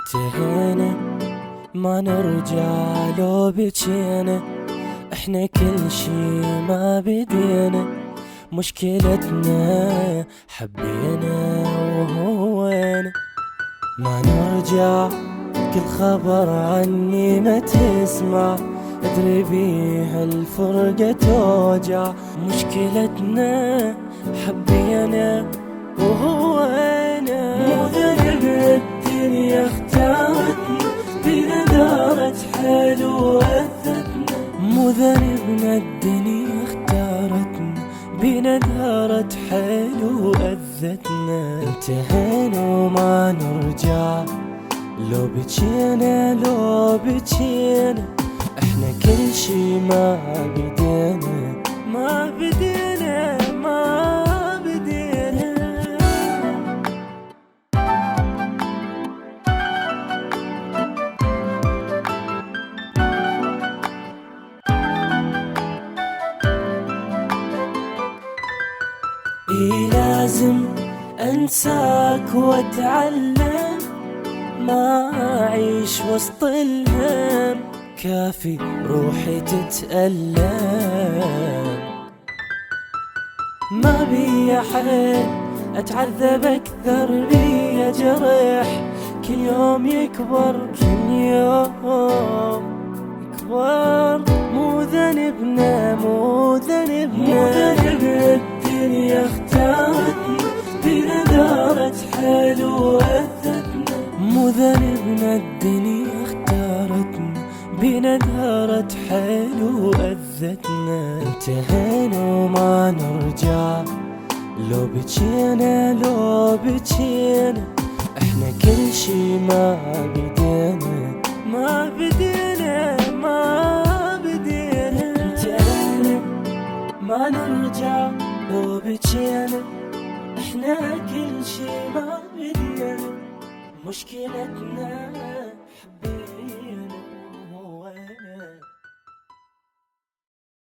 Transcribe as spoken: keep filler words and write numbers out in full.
انتهينا ما نرجع لو بجينا، احنا كل شي ما بدينا، مشكلتنا حبينا وهوينا. ما نرجع كل خبر عني ما تسمع، ادري بيها الفرقة توجع، مشكلتنا حبينا وهوينا. مو ذنب الدنيا اختارتنا، بينا دارت حلو وأذتنا، مو ذنبنا الدنيا اختارتنا، بينا دارت حلو وأذتنا. انتهينا وما نرجع لو بجينا لو بجينا، احنا كل شي ما بدينا ما بدينا ما بدينا. إيه لازم أنساك وأتعلم، ما أعيش وسط الهم، كافي روحي تتألم. ما بي أحد أتعذب أكثر، بي جرح كل يوم يكبر كل يوم يكبر. مو ذنبنا مو ذنبنا مو ذنب الدنيا اختارتنا، بينا دارت حلو وأذتنا، مو ذنبنا الدنيا اختارتنا، بينا دارت حلو وأذتنا. انتهينا وما نرجع لو بجينا لو بجينا، احنا كل شي ما بدينا ما بدينا ما بدينا. انتهينا ما نرجع لو بجينا، احنا كل شي ما بدينا، مشكلتنا حبينا.